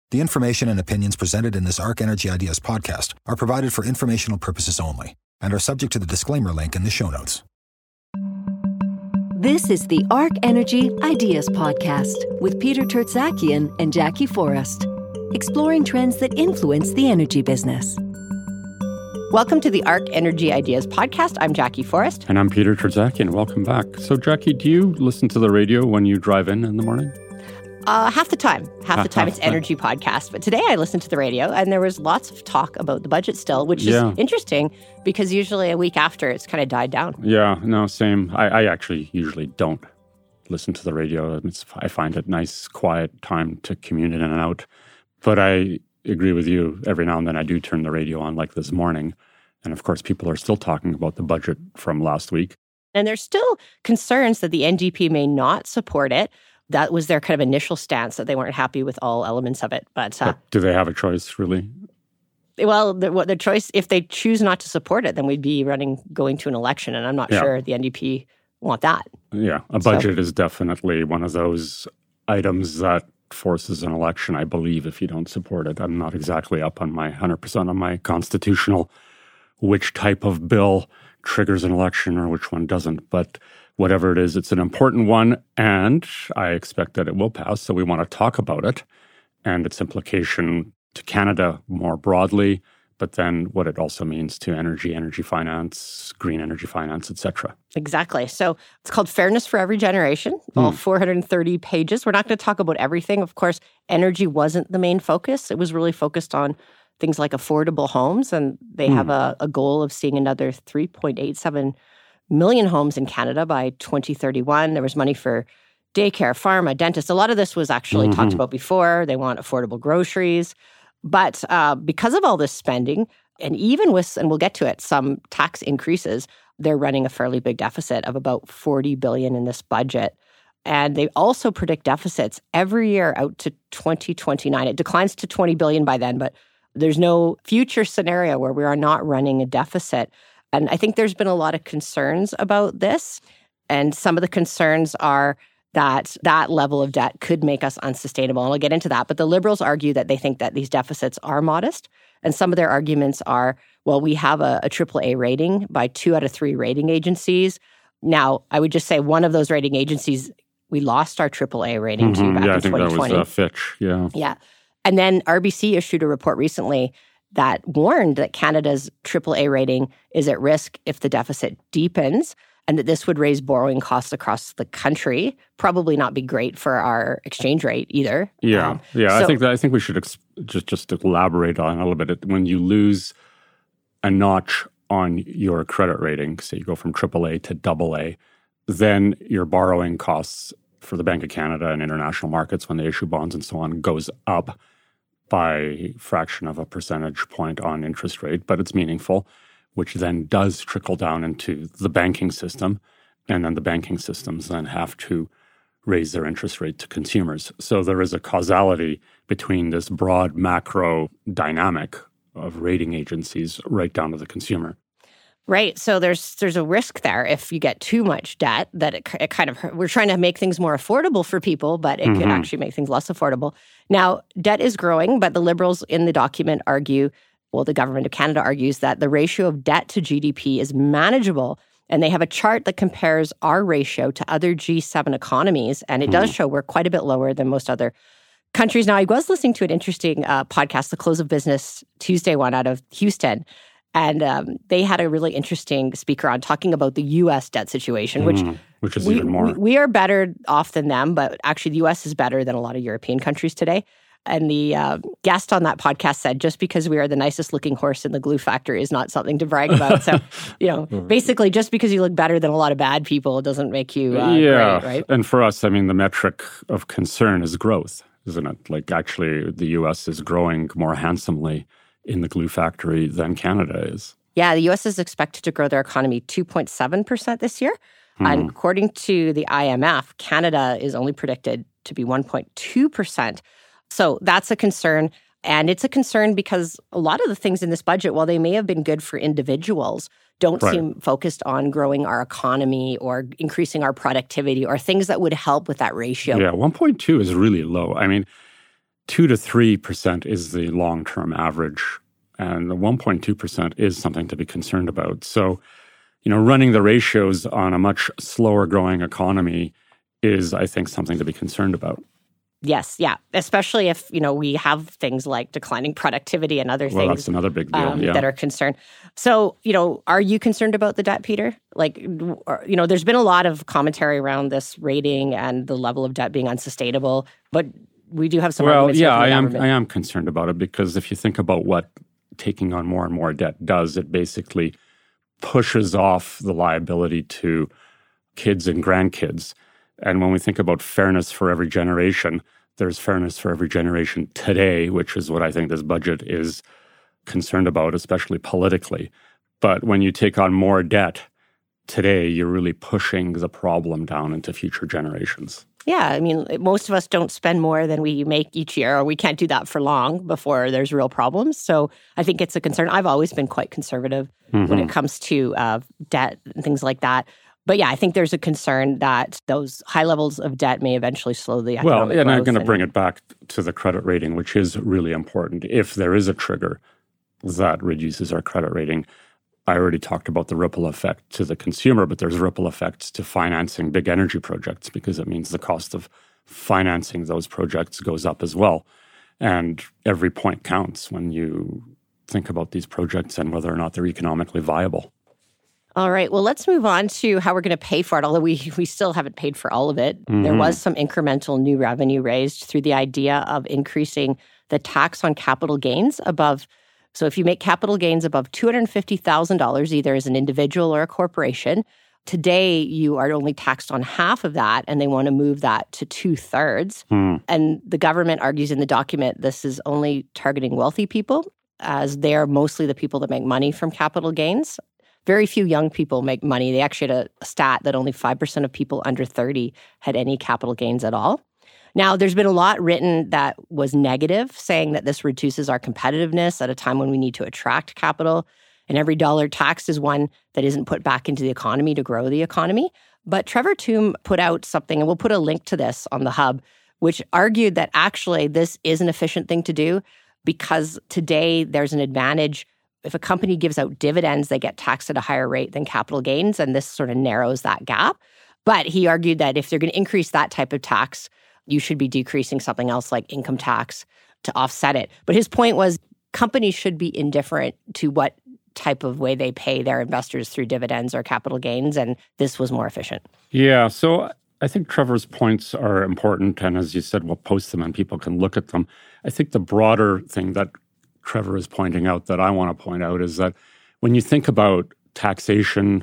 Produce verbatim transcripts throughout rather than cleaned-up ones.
The information and opinions presented in this Arc Energy Ideas podcast are provided for informational purposes only and are subject to the disclaimer link in the show notes. This is the Arc Energy Ideas podcast with Peter Tertzakian and Jackie Forrest, exploring trends that influence the energy business. Welcome to the Arc Energy Ideas podcast. I'm Jackie Forrest. And I'm Peter Tertzakian. Welcome back. So, Jackie, do you listen to the radio when you drive in in the morning? Uh, half the time. Half, half the time half it's energy podcast. But today I listened to the radio and there was lots of talk about the budget still, which yeah. is interesting because usually a week after it's kind of died down. Yeah, no, same. I, I actually usually don't listen to the radio. It's, I find it nice, quiet time to commute in and out. But I agree with you. Every now and then I do turn the radio on like this morning. And of course, people are still talking about the budget from last week. And there's still concerns that the N D P may not support it. That was their kind of initial stance, that they weren't happy with all elements of it. But, uh, but do they have a choice, really? Well, the, what the choice, if they choose not to support it, then we'd be running, going to an election. And I'm not yeah. sure the N D P want that. Yeah, a budget so. is definitely one of those items that forces an election, I believe, if you don't support it. I'm not exactly up on my one hundred percent on my constitutional, which type of bill triggers an election or which one doesn't. But whatever it is, it's an important one, and I expect that it will pass. So we want to talk about it and its implication to Canada more broadly, but then what it also means to energy, energy finance, green energy finance, et cetera. Exactly. So it's called Fairness for Every Generation, all mm. four hundred thirty pages. We're not going to talk about everything. Of course, energy wasn't the main focus. It was really focused on things like affordable homes, and they mm. have a, a goal of seeing another three point eight seven million homes in Canada by twenty thirty-one. There was money for daycare, pharma, dentists. A lot of this was actually mm-hmm. talked about before. They want affordable groceries. But uh, because of all this spending, and even with, and we'll get to it, some tax increases, they're running a fairly big deficit of about forty billion dollars in this budget. And they also predict deficits every year out to twenty twenty-nine. It declines to twenty billion dollars by then, but there's no future scenario where we are not running a deficit. And I think there's been a lot of concerns about this. And some of the concerns are that that level of debt could make us unsustainable. And I'll get into that. But the Liberals argue that they think that these deficits are modest. And some of their arguments are, well, we have a, a triple A rating by two out of three rating agencies. Now, I would just say one of those rating agencies, we lost our triple A rating mm-hmm. to back yeah, in I think twenty twenty. That was uh, Fitch, yeah. Yeah. And then R B C issued a report recently that warned that Canada's triple A rating is at risk if the deficit deepens, and that this would raise borrowing costs across the country. Probably not be great for our exchange rate either. Yeah, um, yeah. so, I think that I think we should ex- just just elaborate on a little bit. When you lose a notch on your credit rating, say you go from triple A to double A, then your borrowing costs for the Bank of Canada and international markets when they issue bonds and so on goes up by fraction of a percentage point on interest rate, but it's meaningful, which then does trickle down into the banking system. And then the banking systems then have to raise their interest rate to consumers. So there is a causality between this broad macro dynamic of rating agencies right down to the consumer. Right. So there's there's a risk there if you get too much debt that it, it kind of, we're trying to make things more affordable for people, but it mm-hmm. could actually make things less affordable. Now, debt is growing, but the Liberals in the document argue, well, the Government of Canada argues that the ratio of debt to G D P is manageable. And they have a chart that compares our ratio to other G seven economies. And it mm-hmm. does show we're quite a bit lower than most other countries. Now, I was listening to an interesting uh, podcast, The Close of Business Tuesday one out of Houston. And um, they had a really interesting speaker on talking about the U S debt situation, which, mm, which is we, even more. We, we are better off than them, but actually the U S is better than a lot of European countries today. And the uh, guest on that podcast said, just because we are the nicest looking horse in the glue factory is not something to brag about. So, you know, basically just because you look better than a lot of bad people doesn't make you uh, yeah. great, right? And for us, I mean, the metric of concern is growth, isn't it? Like actually the U S is growing more handsomely in the glue factory than Canada is. Yeah, the U S is expected to grow their economy two point seven percent this year. Hmm. And according to the I M F, Canada is only predicted to be one point two percent. So that's a concern. And it's a concern because a lot of the things in this budget, while they may have been good for individuals, don't right. seem focused on growing our economy or increasing our productivity or things that would help with that ratio. Yeah, one point two is really low. I mean, two to three percent is the long-term average, and the one point two percent is something to be concerned about. So, you know, running the ratios on a much slower growing economy is, I think, something to be concerned about. Yes, yeah, especially if, you know, we have things like declining productivity and other well, things that's another big deal, um, yeah. that are concerned. So, you know, are you concerned about the debt, Peter? Like, you know, there's been a lot of commentary around this rating and the level of debt being unsustainable, but we do have some well, arguments yeah, here I from the am. government. I am concerned about it because if you think about what taking on more and more debt does, it basically pushes off the liability to kids and grandkids. And when we think about fairness for every generation, there's fairness for every generation today, which is what I think this budget is concerned about, especially politically. But when you take on more debt today, you're really pushing the problem down into future generations. Yeah, I mean, most of us don't spend more than we make each year, or we can't do that for long before there's real problems. So I think it's a concern. I've always been quite conservative mm-hmm. when it comes to uh, debt and things like that. But yeah, I think there's a concern that those high levels of debt may eventually slow the economic growth. Well, and I'm going to bring it back to the credit rating, which is really important. If there is a trigger that reduces our credit rating, I already talked about the ripple effect to the consumer, but there's ripple effects to financing big energy projects because it means the cost of financing those projects goes up as well. And every point counts when you think about these projects and whether or not they're economically viable. All right. Well, let's move on to how we're going to pay for it, although we we still haven't paid for all of it. Mm-hmm. There was some incremental new revenue raised through the idea of increasing the tax on capital gains above. So if you make capital gains above two hundred fifty thousand dollars, either as an individual or a corporation, today you are only taxed on half of that, and they want to move that to two-thirds. Mm. And the government argues in the document this is only targeting wealthy people, as they are mostly the people that make money from capital gains. Very few young people make money. They actually had a stat that only five percent of people under thirty had any capital gains at all. Now, there's been a lot written that was negative, saying that this reduces our competitiveness at a time when we need to attract capital. And every dollar taxed is one that isn't put back into the economy to grow the economy. But Trevor Tombe put out something, and we'll put a link to this on the Hub, which argued that actually this is an efficient thing to do because today there's an advantage. If a company gives out dividends, they get taxed at a higher rate than capital gains, and this sort of narrows that gap. But he argued that if they're going to increase that type of tax, you should be decreasing something else like income tax to offset it. But his point was companies should be indifferent to what type of way they pay their investors through dividends or capital gains, and this was more efficient. Yeah, so I think Trevor's points are important, and as you said, we'll post them and people can look at them. I think the broader thing that Trevor is pointing out that I want to point out is that when you think about taxation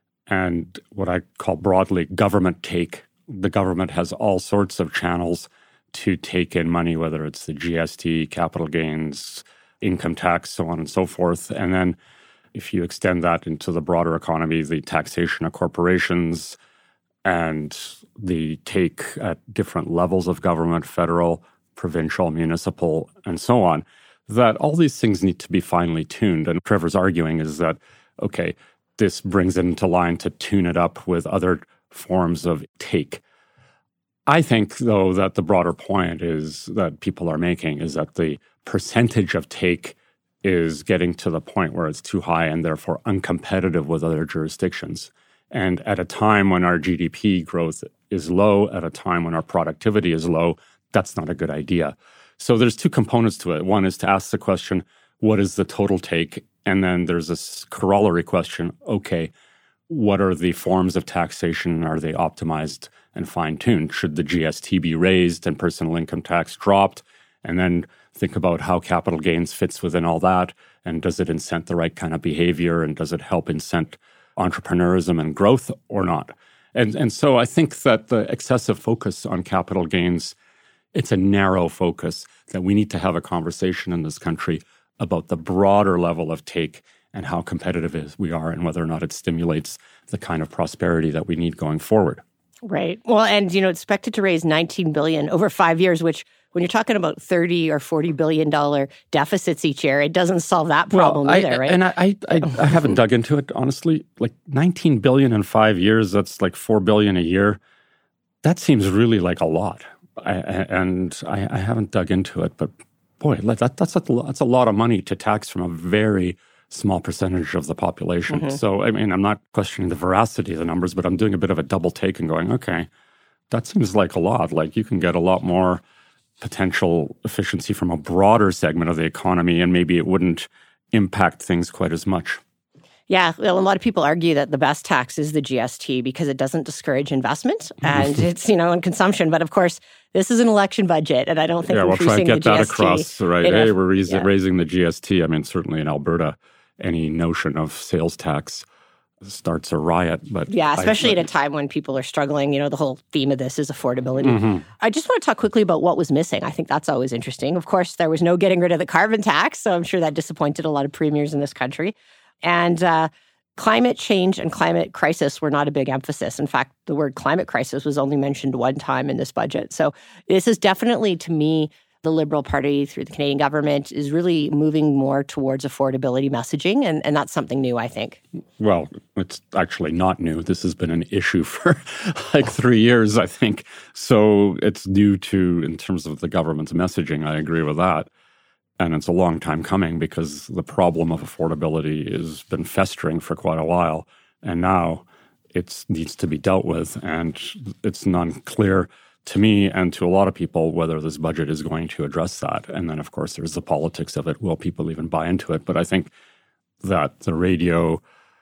and what I call broadly government take, the government has all sorts of channels to take in money, whether it's the G S T, capital gains, income tax, so on and so forth. And then if you extend that into the broader economy, the taxation of corporations and the take at different levels of government, federal, provincial, municipal, and so on, that all these things need to be finely tuned. And Trevor's arguing is that, okay, this brings it into line to tune it up with other forms of take. I think, though, that the broader point is that people are making is that the percentage of take is getting to the point where it's too high and therefore uncompetitive with other jurisdictions. And at a time when our G D P growth is low, at a time when our productivity is low, that's not a good idea. So there's two components to it. One is to ask the question, what is the total take? And then there's this corollary question, okay, what are the forms of taxation? Are they optimized and fine-tuned? Should the G S T be raised and personal income tax dropped? And then think about how capital gains fits within all that. And does it incent the right kind of behavior? And does it help incent entrepreneurism and growth or not? And, and so I think that the excessive focus on capital gains, it's a narrow focus that we need to have a conversation in this country about the broader level of take and how competitive is we are and whether or not it stimulates the kind of prosperity that we need going forward. Right. Well, and, you know, expected to raise nineteen billion dollars over five years, which when you're talking about thirty or forty billion dollars deficits each year, it doesn't solve that problem well, I, either, right? And I, I, I, I haven't dug into it, honestly. Like nineteen billion dollars in five years, that's like four billion dollars a year. That seems really like a lot. I, and I, I haven't dug into it, but boy, that, that's, a, that's a lot of money to tax from a very small percentage of the population. Mm-hmm. So, I mean, I'm not questioning the veracity of the numbers, but I'm doing a bit of a double take and going, okay, that seems like a lot. Like you can get a lot more potential efficiency from a broader segment of the economy, and maybe it wouldn't impact things quite as much. Yeah, well, a lot of people argue that the best tax is the G S T because it doesn't discourage investment and it's, you know, and consumption. But of course, this is an election budget, and I don't think yeah, we'll try to get that across, right? Hey, we're raise, yeah. raising the G S T. I mean, certainly in Alberta, any notion of sales tax starts a riot. But yeah, especially I, at a time when people are struggling. You know, the whole theme of this is affordability. Mm-hmm. I just want to talk quickly about what was missing. I think that's always interesting. Of course, there was no getting rid of the carbon tax, so I'm sure that disappointed a lot of premiers in this country. And uh, climate change and climate crisis were not a big emphasis. In fact, the word climate crisis was only mentioned one time in this budget. So this is definitely, to me, the Liberal Party through the Canadian government is really moving more towards affordability messaging. And, and that's something new, I think. Well, it's actually not new. This has been an issue for like three years, I think. So it's new to, in terms of the government's messaging, I agree with that. And it's a long time coming because the problem of affordability has been festering for quite a while. And now it needs to be dealt with. And it's non-clear to me and to a lot of people whether this budget is going to address that. And then, of course, there's the politics of it. Will people even buy into it? But I think that the radio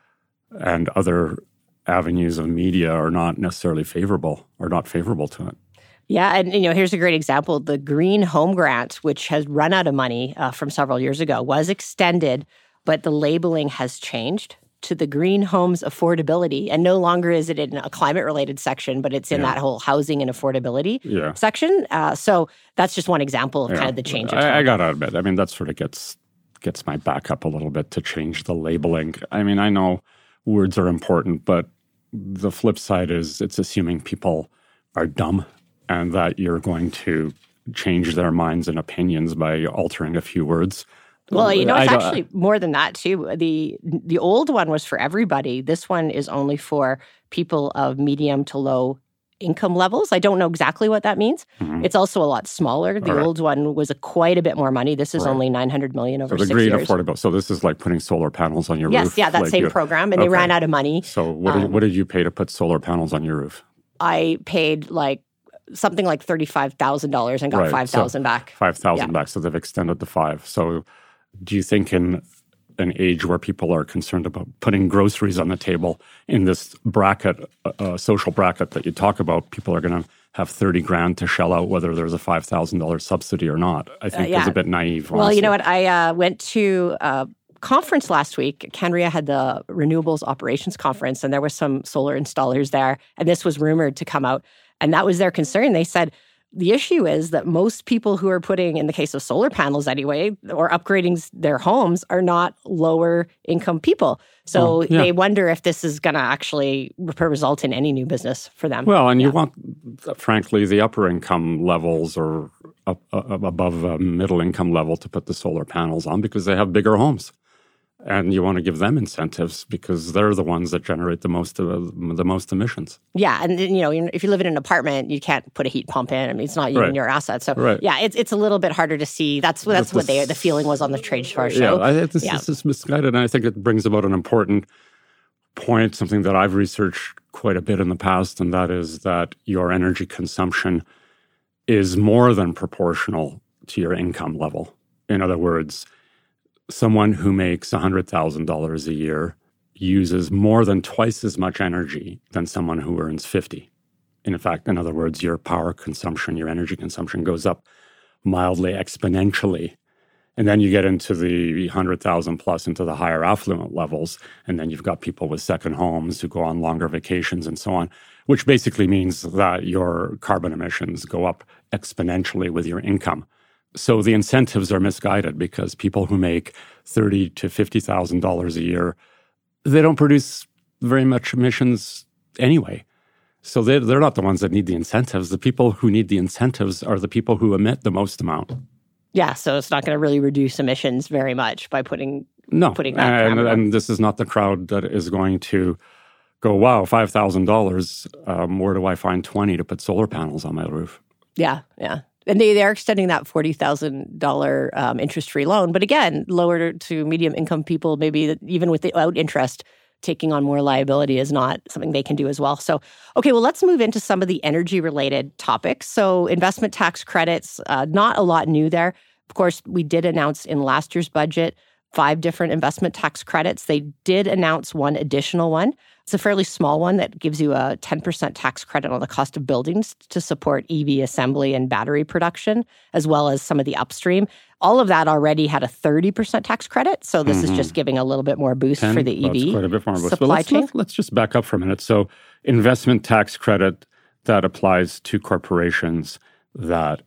and other avenues of media are not necessarily favorable or not favorable to it. Yeah, and you know, here's a great example. The Green Home Grant, which has run out of money uh, from several years ago, was extended, but the labeling has changed to the Green Homes Affordability. And no longer is it in a climate-related section, but it's in yeah. that whole housing and affordability yeah. section. Uh, so that's just one example of yeah. kind of the change. I, I got to admit, I mean, that sort of gets gets my back up a little bit to change the labeling. I mean, I know words are important, but the flip side is it's assuming people are dumb and that you're going to change their minds and opinions by altering a few words. Well, you know, it's actually more than that, too. The the old one was for everybody. This one is only for people of medium to low income levels. I don't know exactly what that means. Mm-hmm. It's also a lot smaller. The right. old one was a quite a bit more money. This is right. only nine hundred million dollars over so six years. So the green affordable. So this is like putting solar panels on your yes, roof? Yes, yeah, that like same program. And okay. they ran out of money. So what did, um, what did you pay to put solar panels on your roof? I paid like something like thirty-five thousand dollars and got right. five thousand dollars so back. five thousand dollars yeah. back. So they've extended to five. So do you think in an age where people are concerned about putting groceries on the table in this bracket, uh, social bracket that you talk about, people are going to have thirty grand to shell out whether there's a five thousand dollars subsidy or not? I think uh, yeah. it's a bit naive. Well, honestly. You know what? I uh, went to a conference last week. Canria had the Renewables Operations Conference, and there were some solar installers there, and this was rumored to come out. And that was their concern. They said, the issue is that most people who are putting, in the case of solar panels anyway, or upgrading their homes are not lower income people. So oh, yeah. they wonder if this is going to actually result in any new business for them. Well, and yeah. you want, frankly, the upper income levels or up, up above a middle income level to put the solar panels on because they have bigger homes. And you want to give them incentives because they're the ones that generate the most uh, the most emissions. Yeah, and you know, if you live in an apartment, you can't put a heat pump in. I mean, it's not even right. your asset. So right. yeah, it's it's a little bit harder to see. That's that's this, what they the feeling was on the trade show. Yeah, I, this, yeah. this is misguided, and I think it brings about an important point, something that I've researched quite a bit in the past, and that is that your energy consumption is more than proportional to your income level. In other words, someone who makes one hundred thousand dollars a year uses more than twice as much energy than someone who earns fifty. In fact, in other words, your power consumption, your energy consumption goes up mildly exponentially. And then you get into the one hundred thousand plus into the higher affluent levels, and then you've got people with second homes who go on longer vacations and so on, which basically means that your carbon emissions go up exponentially with your income. So the incentives are misguided because people who make thirty thousand to fifty thousand dollars a year, they don't produce very much emissions anyway. So they're, they're not the ones that need the incentives. The people who need the incentives are the people who emit the most amount. Yeah, so it's not going to really reduce emissions very much by putting no, putting that. And, and this is not the crowd that is going to go, wow, five thousand dollars, um, where do I find twenty to put solar panels on my roof? Yeah, yeah. And they, they are extending that forty thousand dollars um, interest-free loan. But again, lower to medium income people, maybe even without interest, taking on more liability is not something they can do as well. So, okay, well, let's move into some of the energy-related topics. So investment tax credits, uh, not a lot new there. Of course, we did announce in last year's budget five different investment tax credits. They did announce one additional one. It's a fairly small one that gives you a ten percent tax credit on the cost of buildings to support E V assembly and battery production, as well as some of the upstream. All of that already had a thirty percent tax credit, so this mm-hmm. is just giving a little bit more boost ten, for the E V that's quite a bit more boost. supply let's, chain. Let's, let's just back up for a minute. So investment tax credit that applies to corporations that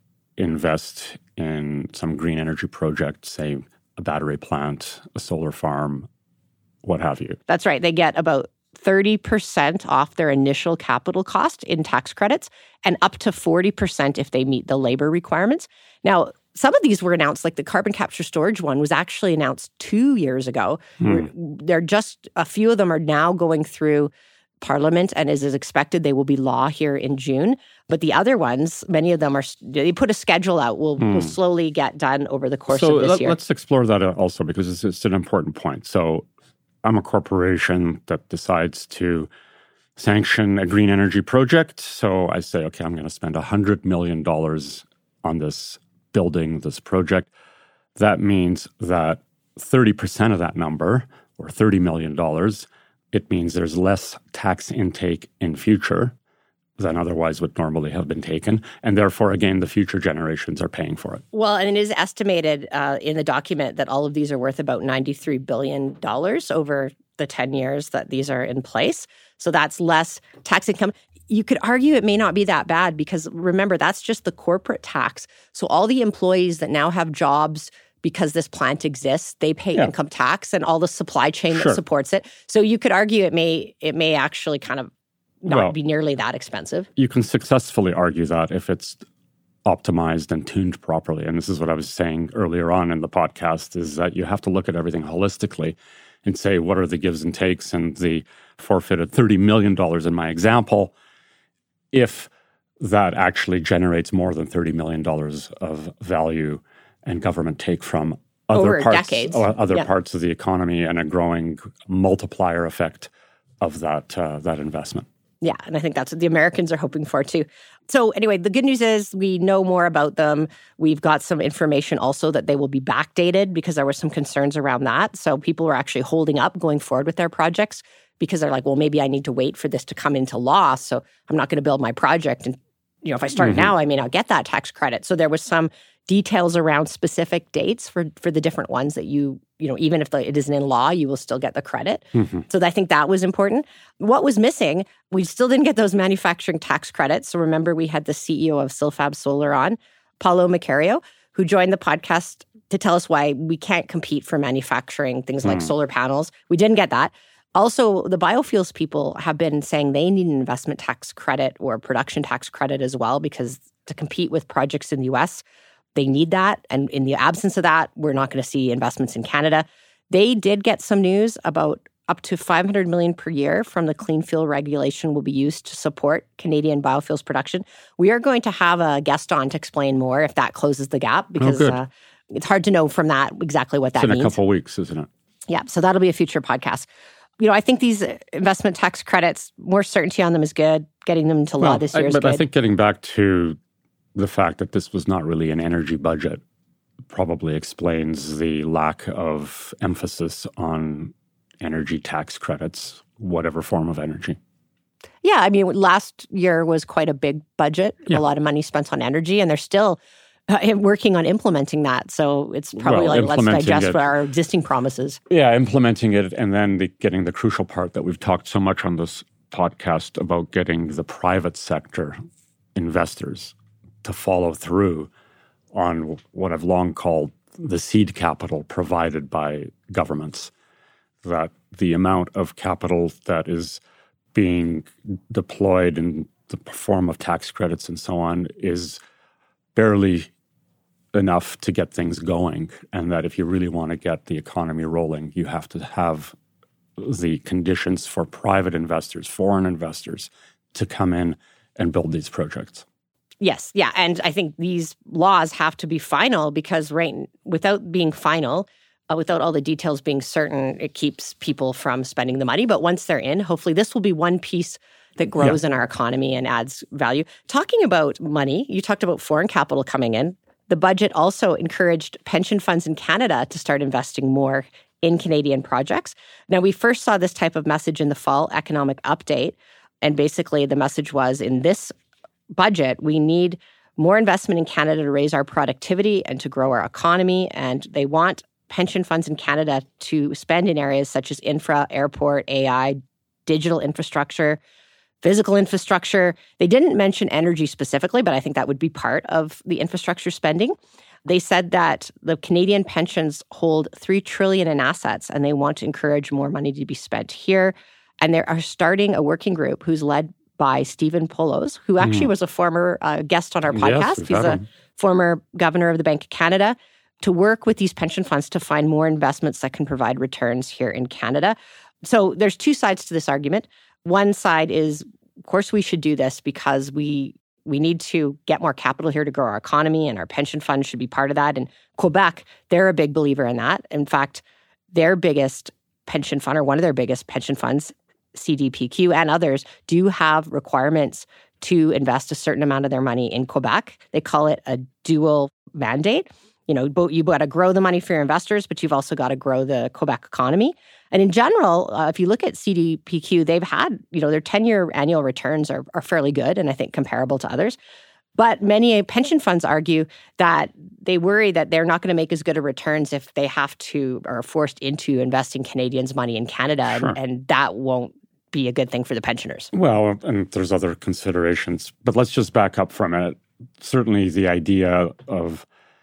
invest in some green energy project, say a battery plant, a solar farm, what have you. That's right. They get about thirty percent off their initial capital cost in tax credits and up to forty percent if they meet the labor requirements. Now, some of these were announced, like the carbon capture storage one was actually announced two years ago. Hmm. They're just, a few of them are now going through Parliament, and as is expected, they will be law here in June. But the other ones, many of them are, they put a schedule out, will hmm. will slowly get done over the course so of this let, year. Let's explore that also, because it's, it's an important point. So I'm a corporation that decides to sanction a green energy project. So I say, okay, I'm going to spend one hundred million dollars on this building, this project. That means that thirty percent of that number, or thirty million dollars, it means there's less tax intake in future than otherwise would normally have been taken. And therefore, again, the future generations are paying for it. Well, and it is estimated uh, in the document that all of these are worth about ninety-three billion dollars over the ten years that these are in place. So that's less tax income. You could argue it may not be that bad because remember, that's just the corporate tax. So all the employees that now have jobs because this plant exists, they pay yeah. income tax and all the supply chain sure. that supports it. So you could argue it may it may actually kind of not well, be nearly that expensive. You can successfully argue that if it's optimized and tuned properly. And this is what I was saying earlier on in the podcast, is that you have to look at everything holistically and say, what are the gives and takes? And the forfeited thirty million dollars in my example, if that actually generates more than thirty million dollars of value and government take from other Over parts, decades. other yeah. parts of the economy, and a growing multiplier effect of that uh, that investment. Yeah, and I think that's what the Americans are hoping for too. So anyway, the good news is we know more about them. We've got some information also that they will be backdated because there were some concerns around that. So people were actually holding up going forward with their projects because they're like, well, maybe I need to wait for this to come into law. So I'm not going to build my project. And you know, if I start mm-hmm. now, I may not get that tax credit. So there was some details around specific dates for, for the different ones that you, you know, even if the, it isn't in law, you will still get the credit. Mm-hmm. So I think that was important. What was missing, we still didn't get those manufacturing tax credits. So remember, we had the C E O of Silfab Solar on, Paulo Macario, who joined the podcast to tell us why we can't compete for manufacturing things like mm. solar panels. We didn't get that. Also, the biofuels people have been saying they need an investment tax credit or production tax credit as well, because to compete with projects in the U S, they need that. And in the absence of that, we're not going to see investments in Canada. They did get some news about up to five hundred million dollars per year from the Clean Fuel Regulation will be used to support Canadian biofuels production. We are going to have a guest on to explain more if that closes the gap, because oh, uh, it's hard to know from that exactly what that it's in means. In a couple of weeks, isn't it? Yeah, so that'll be a future podcast. You know, I think these investment tax credits, more certainty on them is good. Getting them into law well, this year I, is but good. But I think getting back to the fact that this was not really an energy budget probably explains the lack of emphasis on energy tax credits, whatever form of energy. Yeah, I mean, last year was quite a big budget, yeah. a lot of money spent on energy, and they're still uh, working on implementing that. So it's probably well, like, let's digest it, our existing promises. Yeah, implementing it, and then the, getting the crucial part that we've talked so much on this podcast about getting the private sector investors to follow through on what I've long called the seed capital provided by governments. That the amount of capital that is being deployed in the form of tax credits and so on is barely enough to get things going. And that if you really want to get the economy rolling, you have to have the conditions for private investors, foreign investors, to come in and build these projects. Yes, yeah. And I think these laws have to be final because right without being final, uh, without all the details being certain, it keeps people from spending the money. But once they're in, hopefully this will be one piece that grows yeah. in our economy and adds value. Talking about money, you talked about foreign capital coming in. The budget also encouraged pension funds in Canada to start investing more in Canadian projects. Now, we first saw this type of message in the fall economic update. And basically the message was in this budget, we need more investment in Canada to raise our productivity and to grow our economy. And they want pension funds in Canada to spend in areas such as infra, airport, A I, digital infrastructure, physical infrastructure. They didn't mention energy specifically, but I think that would be part of the infrastructure spending. They said that the Canadian pensions hold three trillion dollars in assets, and they want to encourage more money to be spent here. And they are starting a working group who's led by Stephen Poloz, who actually mm. was a former uh, guest on our podcast. Yes, He's a him. former governor of the Bank of Canada, to work with these pension funds to find more investments that can provide returns here in Canada. So there's two sides to this argument. One side is, of course, we should do this because we we need to get more capital here to grow our economy, and our pension funds should be part of that. And Quebec, they're a big believer in that. In fact, their biggest pension fund, or one of their biggest pension funds, C D P Q and others, do have requirements to invest a certain amount of their money in Quebec. They call it a dual mandate. You know, you've got to grow the money for your investors, but you've also got to grow the Quebec economy. And in general, uh, if you look at C D P Q, they've had, you know, their ten-year annual returns are, are fairly good and I think comparable to others. But many pension funds argue that they worry that they're not going to make as good of returns if they have to or are forced into investing Canadians' money in Canada, sure. and, and that won't be a good thing for the pensioners. Well, and there's other considerations. But let's just back up for a minute. Certainly the idea of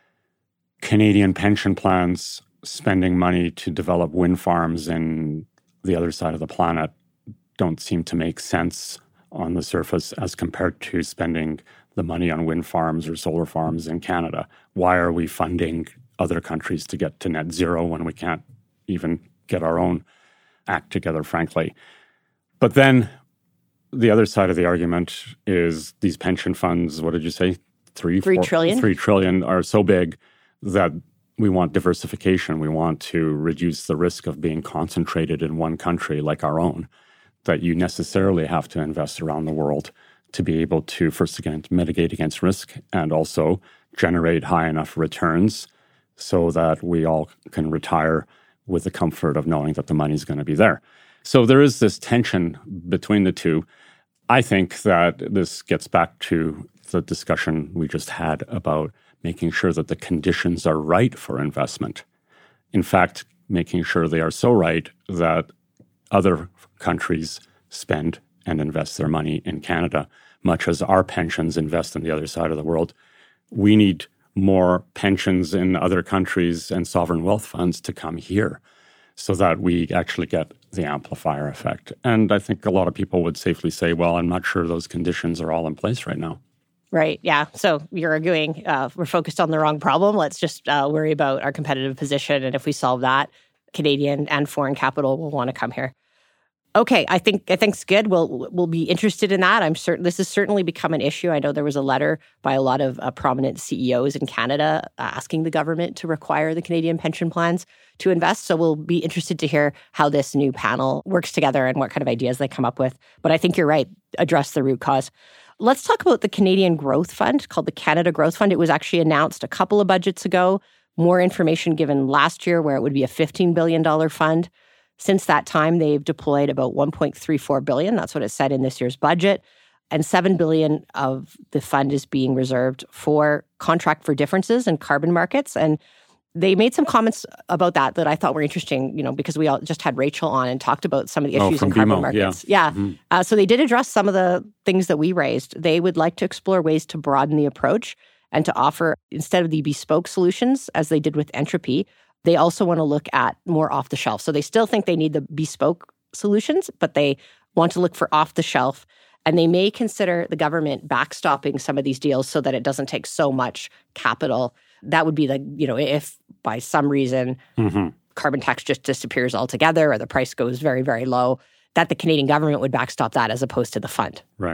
Canadian pension plans spending money to develop wind farms in the other side of the planet don't seem to make sense on the surface as compared to spending the money on wind farms or solar farms in Canada. Why are we funding other countries to get to net zero when we can't even get our own act together, frankly? But then the other side of the argument is these pension funds, what did you say? Three, Three four, trillion? Three trillion are so big that we want diversification. We want to reduce the risk of being concentrated in one country like our own, that you necessarily have to invest around the world to be able to, first again, mitigate against risk and also generate high enough returns so that we all can retire with the comfort of knowing that the money's going to be there. So there is this tension between the two. I think that this gets back to the discussion we just had about making sure that the conditions are right for investment. In fact, making sure they are so right that other countries spend and invest their money in Canada, much as our pensions invest in the other side of the world. We need more pensions in other countries and sovereign wealth funds to come here so that we actually get the amplifier effect. And I think a lot of people would safely say, well, I'm not sure those conditions are all in place right now. Right. Yeah. So you're arguing uh, we're focused on the wrong problem. Let's just uh, worry about our competitive position. And if we solve that, Canadian and foreign capital will want to come here. Okay, I think I think it's good. We'll we'll be interested in that. I'm certain this has certainly become an issue. I know there was a letter by a lot of uh, prominent C E Os in Canada uh, asking the government to require the Canadian pension plans to invest. So we'll be interested to hear how this new panel works together and what kind of ideas they come up with. But I think you're right. Address the root cause. Let's talk about the Canadian Growth Fund, called the Canada Growth Fund. It was actually announced a couple of budgets ago. More information given last year, where it would be a fifteen billion dollars fund. Since that time, they've deployed about one point three four billion dollars. That's what it said in this year's budget. And seven billion dollars of the fund is being reserved for contract for differences in carbon markets. And they made some comments about that that I thought were interesting, you know, because we all just had Rachel on and talked about some of the issues oh, in carbon B M O, markets. Yeah. yeah. Mm-hmm. Uh, so they did address some of the things that we raised. They would like to explore ways to broaden the approach and to offer, instead of the bespoke solutions, as they did with Entropy, they also want to look at more off the shelf. So they still think they need the bespoke solutions, but they want to look for off the shelf. And they may consider the government backstopping some of these deals so that it doesn't take so much capital. That would be the, you know, if by some reason mm-hmm. carbon tax just disappears altogether or the price goes very, very low, that the Canadian government would backstop that as opposed to the fund. Right.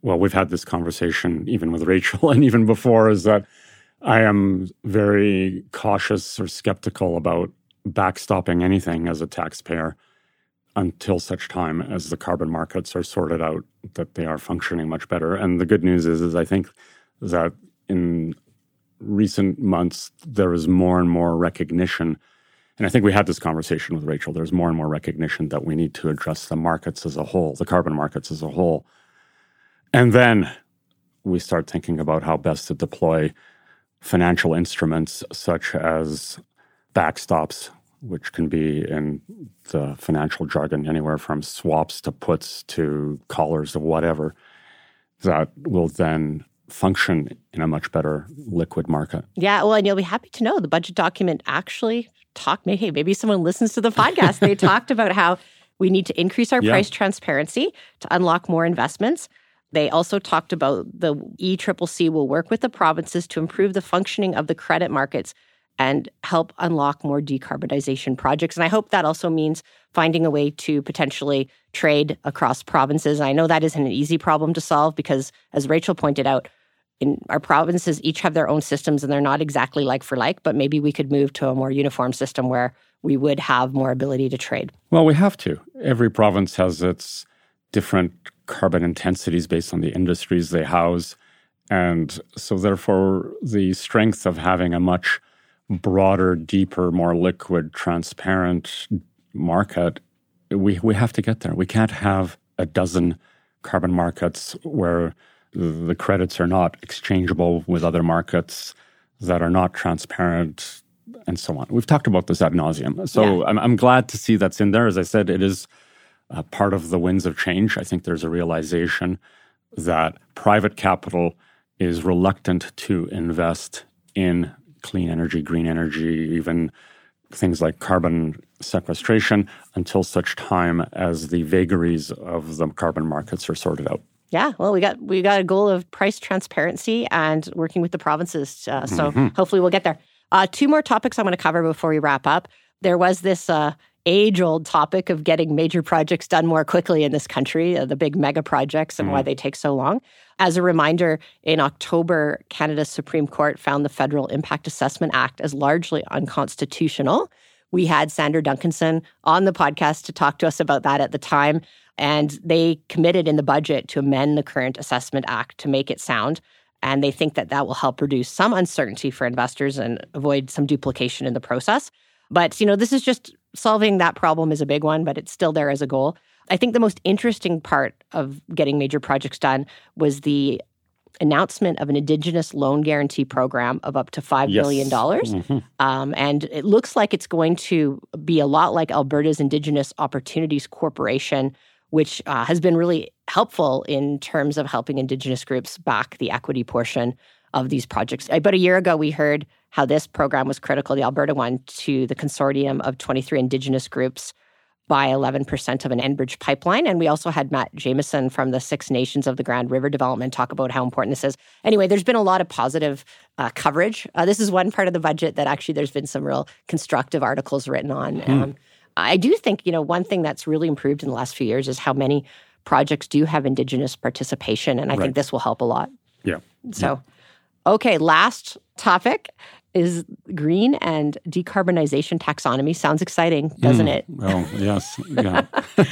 well, we've had this conversation even with Rachel and even before, is that I am very cautious or skeptical about backstopping anything as a taxpayer until such time as the carbon markets are sorted out, that they are functioning much better. And the good news is, is I think that in recent months, there is more and more recognition. And I think we had this conversation with Rachel. There's more and more recognition that we need to address the markets as a whole, the carbon markets as a whole. And then we start thinking about how best to deploy financial instruments such as backstops, which can be in the financial jargon anywhere from swaps to puts to collars to whatever, that will then function in a much better liquid market. Yeah, well, and you'll be happy to know the budget document actually talked, maybe, maybe someone listens to the podcast, they talked about how we need to increase our yeah. price transparency to unlock more investments. They also talked about the E C C C will work with the provinces to improve the functioning of the credit markets and help unlock more decarbonization projects. And I hope that also means finding a way to potentially trade across provinces. I know that isn't an easy problem to solve because, as Rachel pointed out, in our provinces each have their own systems and they're not exactly like for like, but maybe we could move to a more uniform system where we would have more ability to trade. Well, we have to. Every province has its different carbon intensities based on the industries they house. And so therefore, the strength of having a much broader, deeper, more liquid, transparent market, we we have to get there. We can't have a dozen carbon markets where the credits are not exchangeable with other markets that are not transparent and so on. We've talked about this ad nauseum. So yeah. I'm, I'm glad to see that's in there. As I said, it is uh, part of the winds of change. I think there's a realization that private capital is reluctant to invest in clean energy, green energy, even things like carbon sequestration until such time as the vagaries of the carbon markets are sorted out. Yeah, well, we got we got a goal of price transparency and working with the provinces. Uh, so mm-hmm. hopefully we'll get there. Uh, two more topics I'm going to cover before we wrap up. There was this uh, age-old topic of getting major projects done more quickly in this country, uh, the big mega projects and mm-hmm. why they take so long. As a reminder, in October, Canada's Supreme Court found the Federal Impact Assessment Act as largely unconstitutional. We had Sandra Duncanson on the podcast to talk to us about that at the time. And they committed in the budget to amend the current Assessment Act to make it sound. And they think that that will help reduce some uncertainty for investors and avoid some duplication in the process. But, you know, this is just solving that problem is a big one, but it's still there as a goal. I think the most interesting part of getting major projects done was the announcement of an Indigenous loan guarantee program of up to five yes. billion dollars. Mm-hmm. Um, and it looks like it's going to be a lot like Alberta's Indigenous Opportunities Corporation, which uh, has been really helpful in terms of helping Indigenous groups back the equity portion of these projects. About a year ago, we heard how this program was critical, the Alberta one, to the consortium of twenty-three Indigenous groups by eleven percent of an Enbridge pipeline. And we also had Matt Jameson from the Six Nations of the Grand River Development talk about how important this is. Anyway, there's been a lot of positive uh, coverage. Uh, this is one part of the budget that actually there's been some real constructive articles written on. Hmm. Um, I do think, you know, one thing that's really improved in the last few years is how many projects do have Indigenous participation. And I right. think this will help a lot. Yeah. So, yeah. okay, last topic is green and decarbonization taxonomy. Sounds exciting, doesn't mm, it? Well, yes. Yeah.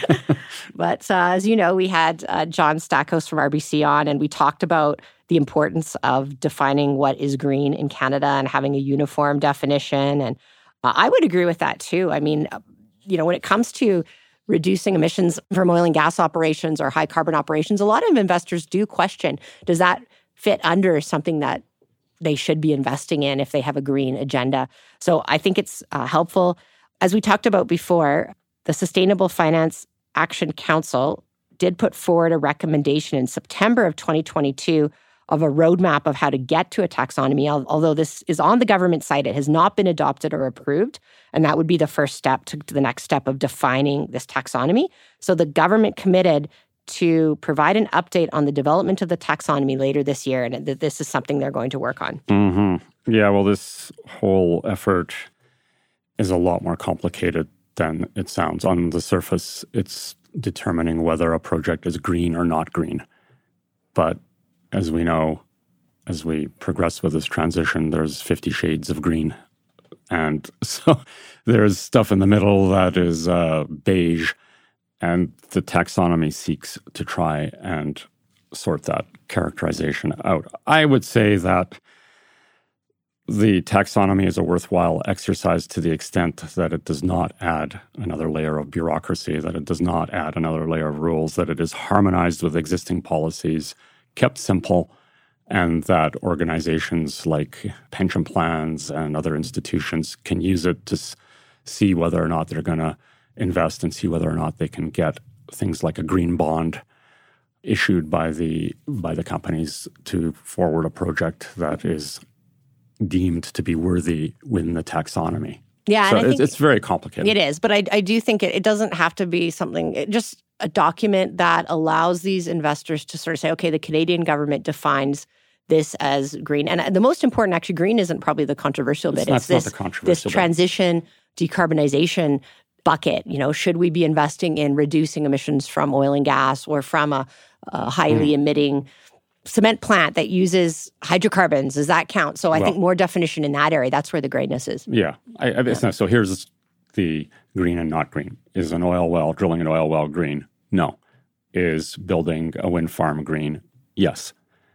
But uh, as you know, we had uh, John Stackhouse from R B C on, and we talked about the importance of defining what is green in Canada and having a uniform definition. And uh, I would agree with that too. I mean, uh, you know, when it comes to reducing emissions from oil and gas operations or high carbon operations, a lot of investors do question, does that fit under something that they should be investing in if they have a green agenda? So I think it's uh, helpful. As we talked about before, the Sustainable Finance Action Council did put forward a recommendation in September of twenty twenty-two of a roadmap of how to get to a taxonomy. Although this is on the government site, it has not been adopted or approved. And that would be the first step to, to the next step of defining this taxonomy. So the government committed to provide an update on the development of the taxonomy later this year, and that this is something they're going to work on. Mm-hmm. Yeah, well, this whole effort is a lot more complicated than it sounds. On the surface, it's determining whether a project is green or not green. But as we know, as we progress with this transition, there's fifty shades of green. And so there's stuff in the middle that is uh, beige, and the taxonomy seeks to try and sort that characterization out. I would say that the taxonomy is a worthwhile exercise to the extent that it does not add another layer of bureaucracy, that it does not add another layer of rules, that it is harmonized with existing policies, kept simple, and that organizations like pension plans and other institutions can use it to s- see whether or not they're going to invest and see whether or not they can get things like a green bond issued by the by the companies to forward a project that is deemed to be worthy within the taxonomy. Yeah, so and I it's, think it's very complicated. It is, but I, I do think it, it doesn't have to be something, it, just a document that allows these investors to sort of say, okay, the Canadian government defines this as green. And the most important, actually, green isn't probably the controversial It's bit. not, It's it's not this, the controversial this bit. transition, decarbonization bucket. You know, should we be investing in reducing emissions from oil and gas or from a, a highly mm. emitting cement plant that uses hydrocarbons? Does that count? So I well, think more definition in that area. That's where the grayness is. Yeah. I, I, it's not, so here's the green and not green. Is an oil well, drilling an oil well green? No. Is building a wind farm green? Yes.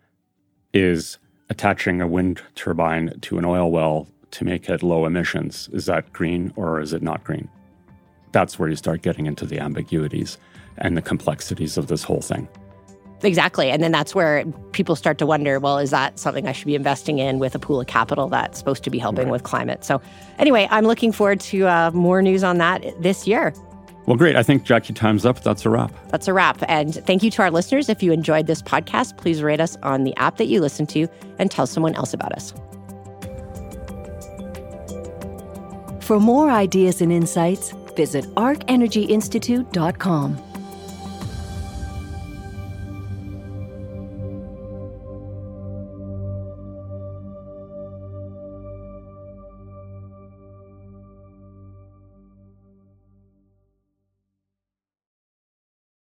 Is attaching a wind turbine to an oil well to make it low emissions, is that green or is it not green? That's where you start getting into the ambiguities and the complexities of this whole thing. Exactly. And then that's where people start to wonder, well, is that something I should be investing in with a pool of capital that's supposed to be helping right. with climate? So anyway, I'm looking forward to uh, more news on that this year. Well, great. I think, Jackie, time's up. That's a wrap. That's a wrap. And thank you to our listeners. If you enjoyed this podcast, please rate us on the app that you listen to and tell someone else about us. For more ideas and insights, visit arc energy institute dot com.